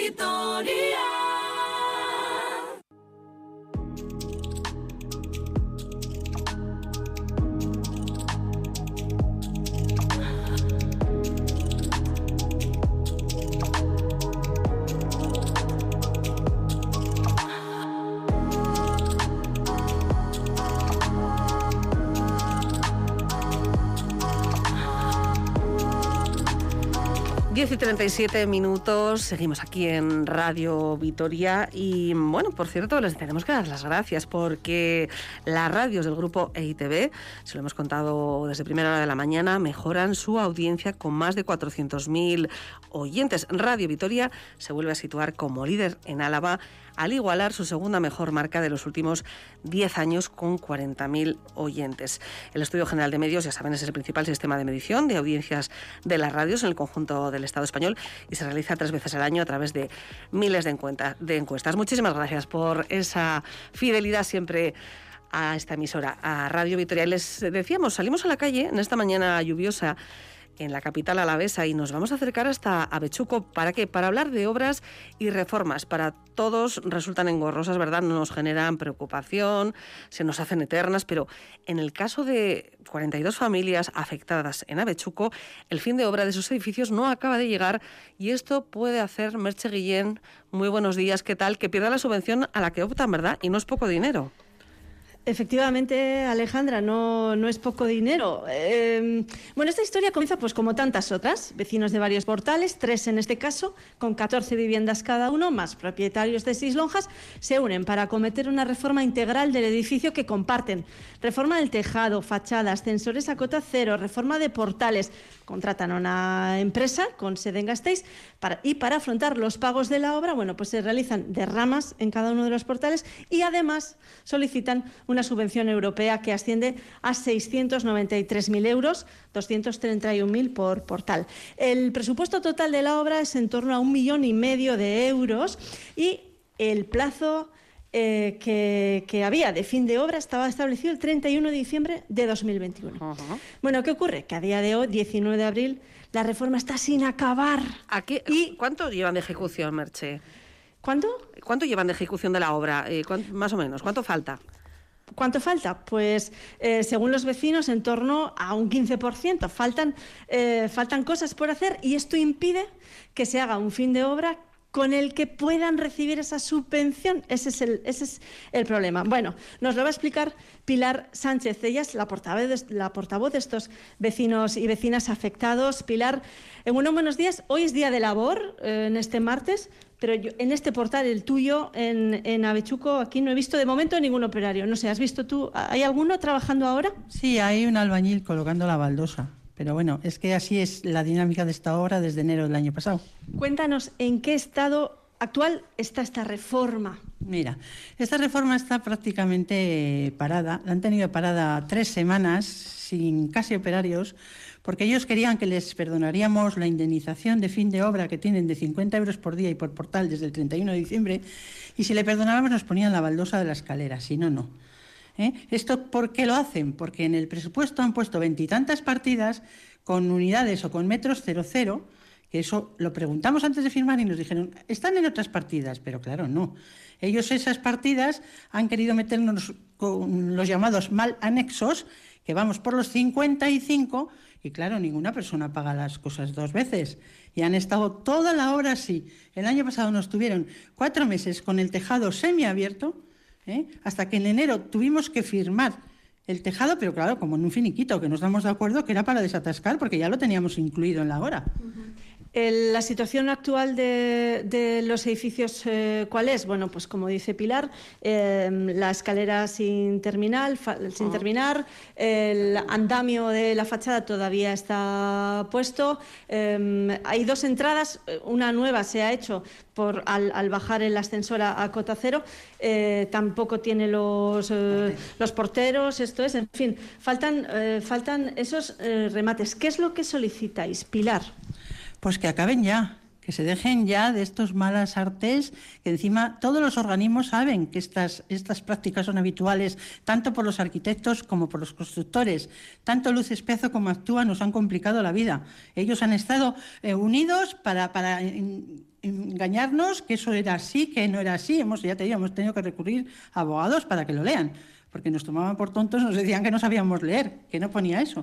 Vitoria. Y 37 seguimos aquí en Radio Vitoria y bueno, por cierto, les tenemos que dar las gracias porque las radios del grupo EITV, se lo hemos contado desde primera hora de la mañana, mejoran su audiencia con más de 400.000 oyentes. Radio Vitoria se vuelve a situar como líder en Álava al igualar su segunda mejor marca de los últimos 10 años con 40.000 oyentes. El Estudio General de Medios, ya saben, es el principal sistema de medición de audiencias de las radios en el conjunto del Estado español y se realiza 3 veces al año a través de miles de encuestas. Muchísimas gracias por esa fidelidad siempre a esta emisora, a Radio Vitoria. Les decíamos, salimos a la calle en esta mañana lluviosa en la capital alavesa y nos vamos a acercar hasta Avechuco. ¿Para qué? Para hablar de obras y reformas. Para todos resultan engorrosas, ¿verdad? Nos generan preocupación, se nos hacen eternas, pero en el caso de 42 familias afectadas en Avechuco, el fin de obra de sus edificios no acaba de llegar y esto puede hacer, Merche Guillén, muy buenos días, ¿qué tal? Que pierda la subvención a la que optan, ¿verdad? Y no es poco dinero. Efectivamente, Alejandra, no es poco dinero. Bueno, esta historia comienza pues como tantas otras. Vecinos de varios portales, 3 en este caso, con 14 viviendas cada uno, más propietarios de 6 lonjas, se unen para acometer una reforma integral del edificio que comparten. Reforma del tejado, fachada, ascensores a cota cero, reforma de portales. Contratan a una empresa con sede en Gasteiz y para afrontar los pagos de la obra, bueno, pues se realizan derramas en cada uno de los portales y además solicitan una subvención europea que asciende a 693.000 euros, 231.000 por portal. El presupuesto total de la obra es en torno a 1,5 millones de euros y el plazo que había de fin de obra estaba establecido el 31 de diciembre de 2021. Uh-huh. Bueno, ¿qué ocurre? Que a día de hoy, 19 de abril, la reforma está sin acabar. ¿Cuánto llevan de ejecución, Merche? ¿Cuánto llevan de ejecución de la obra? Más o menos, ¿cuánto falta? ¿Cuánto falta? Pues según los vecinos, en torno a un 15%. Faltan cosas por hacer y esto impide que se haga un fin de obra con el que puedan recibir esa subvención. Ese es el problema. Bueno, nos lo va a explicar Pilar Sánchez. Ella es la portavoz de estos vecinos y vecinas afectados. Pilar, buenos días. Hoy es día de labor, en este martes, pero yo, en este portal, el tuyo, en Avechuco, aquí no he visto de momento ningún operario. No sé, ¿has visto tú? ¿Hay alguno trabajando ahora? Sí, hay un albañil colocando la baldosa. Pero bueno, es que así es la dinámica de esta obra desde enero del año pasado. Cuéntanos, ¿en qué estado actual está esta reforma? Mira, esta reforma está prácticamente parada. La han tenido parada 3 semanas sin casi operarios, porque ellos querían que les perdonaríamos la indemnización de fin de obra que tienen de 50 euros por día y por portal desde el 31 de diciembre, y si le perdonábamos nos ponían la baldosa de la escalera, si no, no. ¿Esto por qué lo hacen? Porque en el presupuesto han puesto 20 y tantas partidas con unidades o con metros 00, que eso lo preguntamos antes de firmar y nos dijeron, están en otras partidas, pero claro, no. Ellos esas partidas han querido meternos con los llamados mal anexos, que vamos por los 55, y claro, ninguna persona paga las cosas 2 veces. Y han estado toda la obra así. El año pasado nos tuvieron 4 meses con el tejado semiabierto, hasta que en enero tuvimos que firmar el tejado, pero claro, como en un finiquito, que nos damos de acuerdo que era para desatascar, porque ya lo teníamos incluido en la obra. Uh-huh. La situación actual de los edificios, ¿cuál es? Bueno, pues como dice Pilar, la escalera sin terminar, el andamio de la fachada todavía está puesto. Hay 2 entradas, una nueva se ha hecho al bajar el ascensor a cota cero, tampoco tiene los porteros, esto es, en fin, faltan esos remates. ¿Qué es lo que solicitáis, Pilar? Pues que acaben ya, que se dejen ya de estos malas artes, que encima todos los organismos saben que estas prácticas son habituales, tanto por los arquitectos como por los constructores. Tanto Luz Espiazo como Actúa nos han complicado la vida. Ellos han estado unidos para engañarnos que eso era así, que no era así. Hemos tenido que recurrir a abogados para que lo lean, porque nos tomaban por tontos, nos decían que no sabíamos leer, que no ponía eso.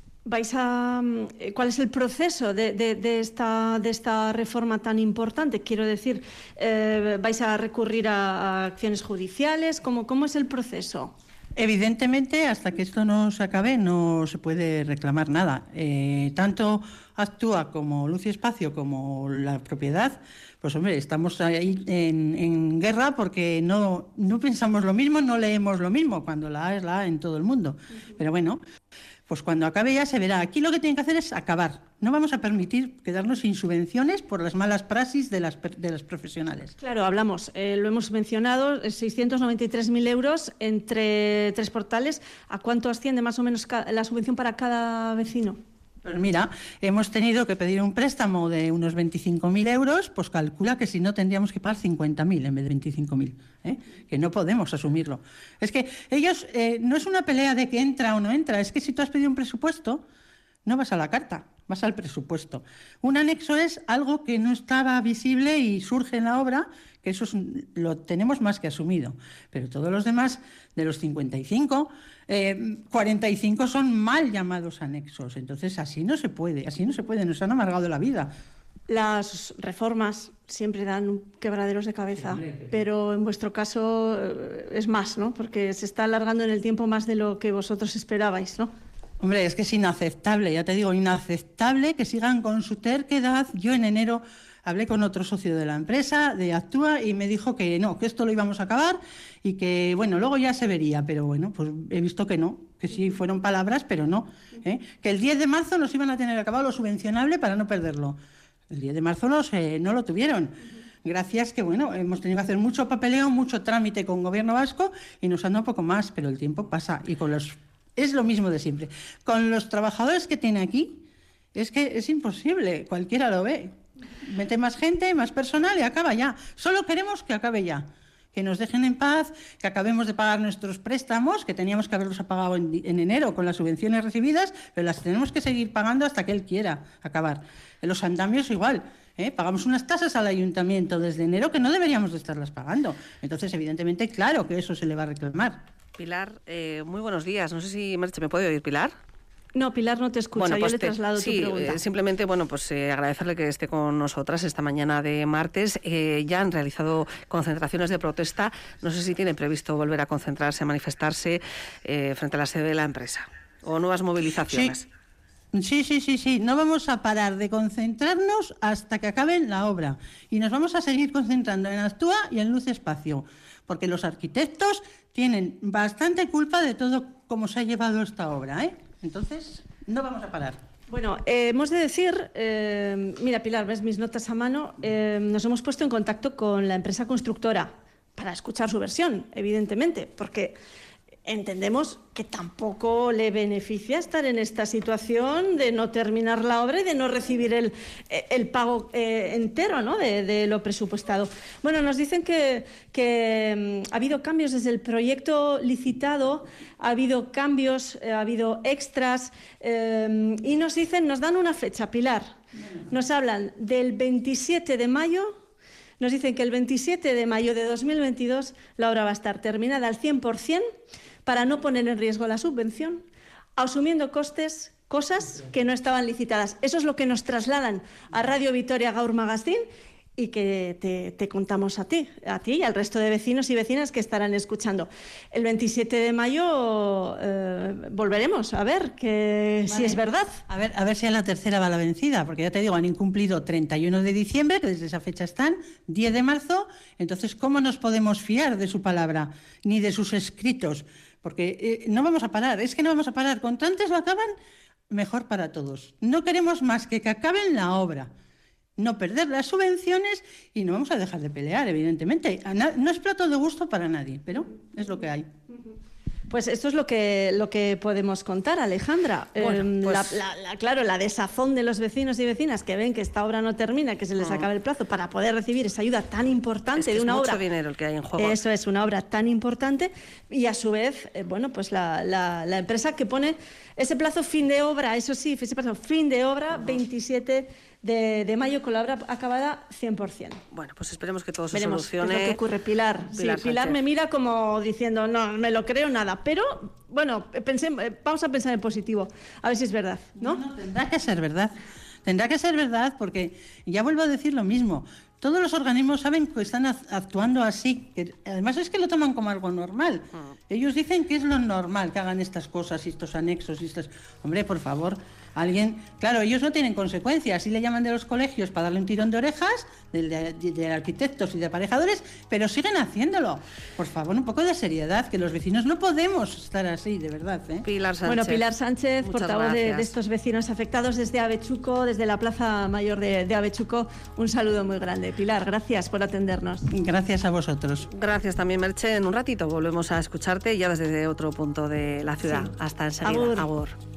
¿Cuál es el proceso de esta reforma tan importante? Quiero decir, ¿vais a recurrir a acciones judiciales? ¿Cómo es el proceso? Evidentemente, hasta que esto no se acabe, no se puede reclamar nada. Tanto Actúa como Luz y Espacio como la propiedad, pues hombre, estamos ahí en guerra porque no pensamos lo mismo, no leemos lo mismo, cuando la A es la A en todo el mundo. Pero bueno, pues cuando acabe ya se verá. Aquí lo que tienen que hacer es acabar. No vamos a permitir quedarnos sin subvenciones por las malas praxis de las profesionales. Claro, lo hemos mencionado, 693.000 euros entre 3 portales. ¿A cuánto asciende más o menos la subvención para cada vecino? Pues mira, hemos tenido que pedir un préstamo de unos 25.000 euros, pues calcula que si no tendríamos que pagar 50.000 en vez de 25.000, que no podemos asumirlo. Es que ellos, no es una pelea de que entra o no entra, es que si tú has pedido un presupuesto, no vas a la carta, vas al presupuesto. Un anexo es algo que no estaba visible y surge en la obra, que eso lo tenemos más que asumido. Pero todos los demás, de los 55, 45 son mal llamados anexos. Entonces así no se puede, nos han amargado la vida. Las reformas siempre dan quebraderos de cabeza, pero en vuestro caso es más, ¿no? Porque se está alargando en el tiempo más de lo que vosotros esperabais, ¿no? Hombre, es que es inaceptable, ya te digo, inaceptable que sigan con su terquedad. Yo en enero hablé con otro socio de la empresa, de Actúa, y me dijo que no, que esto lo íbamos a acabar y que, bueno, luego ya se vería. Pero bueno, pues he visto que no, que sí fueron palabras, pero no. Que el 10 de marzo nos iban a tener acabado lo subvencionable para no perderlo. El 10 de marzo no lo tuvieron. Gracias que, bueno, hemos tenido que hacer mucho papeleo, mucho trámite con Gobierno vasco y nos han dado un poco más, pero el tiempo pasa. Y es lo mismo de siempre. Con los trabajadores que tiene aquí, es que es imposible, cualquiera lo ve. Mete más gente, más personal y acaba ya. Solo queremos que acabe ya. Que nos dejen en paz, que acabemos de pagar nuestros préstamos, que teníamos que haberlos pagado en enero con las subvenciones recibidas, pero las tenemos que seguir pagando hasta que él quiera acabar. En los andamios igual. Pagamos unas tasas al ayuntamiento desde enero que no deberíamos de estarlas pagando. Entonces, evidentemente, claro que eso se le va a reclamar. Pilar, muy buenos días. No sé si Merche me puede oír, Pilar. No, Pilar no te escucha, bueno, pues yo le traslado tu pregunta. Simplemente, agradecerle que esté con nosotras esta mañana de martes. Ya han realizado concentraciones de protesta. No sé si tienen previsto volver a concentrarse, a manifestarse frente a la sede de la empresa. O nuevas movilizaciones. Sí. No vamos a parar de concentrarnos hasta que acabe la obra. Y nos vamos a seguir concentrando en Actúa y en Luz Espacio. Porque los arquitectos tienen bastante culpa de todo cómo se ha llevado esta obra, Entonces, no vamos a parar. Bueno, hemos de decir, mira Pilar, ves mis notas a mano, nos hemos puesto en contacto con la empresa constructora para escuchar su versión, evidentemente, porque entendemos que tampoco le beneficia estar en esta situación de no terminar la obra y de no recibir el pago entero, ¿no? de lo presupuestado. Bueno, nos dicen que ha habido cambios desde el proyecto licitado, ha habido cambios, ha habido extras y nos dan una fecha, Pilar. Nos hablan del 27 de mayo. Nos dicen que el 27 de mayo de 2022 la obra va a estar terminada al 100%, para no poner en riesgo la subvención, asumiendo cosas que no estaban licitadas. Eso es lo que nos trasladan a Radio Vitoria Gaur Magazine y que te contamos a ti y al resto de vecinos y vecinas que estarán escuchando. El 27 de mayo volveremos a ver si es verdad. A ver si a la tercera va la vencida, porque ya te digo, han incumplido 31 de diciembre, que desde esa fecha están, 10 de marzo, entonces ¿cómo nos podemos fiar de su palabra ni de sus escritos? Porque no vamos a parar, es que no vamos a parar. Cuanto antes lo acaban, mejor para todos. No queremos más que acaben la obra, no perder las subvenciones y no vamos a dejar de pelear, evidentemente. No es plato de gusto para nadie, pero es lo que hay. Pues esto es lo que podemos contar, Alejandra. Bueno, pues... claro, la desazón de los vecinos y vecinas que ven que esta obra no termina, que se les acaba el plazo para poder recibir esa ayuda tan importante de una obra. Es mucho dinero el que hay en juego. Eso es, una obra tan importante y a su vez, pues la empresa que pone ese plazo fin de obra, eso sí, ese plazo fin de obra, 27 de mayo, con la obra acabada 100%. Bueno, pues esperemos que todo se Veremos solucione. qué es lo que ocurre. Pilar me mira como diciendo, no me lo creo nada, pero bueno, vamos a pensar en positivo, a ver si es verdad, ¿no? No, tendrá que ser verdad. Tendrá que ser verdad porque, ya vuelvo a decir lo mismo, todos los organismos saben que están actuando así, que además es que lo toman como algo normal. Ellos dicen que es lo normal que hagan estas cosas y estos anexos y estas... Hombre, por favor, alguien... Claro, ellos no tienen consecuencias, y le llaman de los colegios para darle un tirón de orejas, de arquitectos y de aparejadores, pero siguen haciéndolo. Por favor, un poco de seriedad, que los vecinos no podemos estar así, de verdad, ¿eh? Pilar Sánchez. Bueno, Pilar Sánchez, portavoz de estos vecinos afectados desde Avechuco, desde la Plaza Mayor de Avechuco, un saludo muy grande. Pilar, gracias por atendernos. Gracias a vosotros. Gracias también, Merche. En un ratito volvemos a escucharte ya desde otro punto de la ciudad. Sí. Hasta enseguida. Agur. Agur.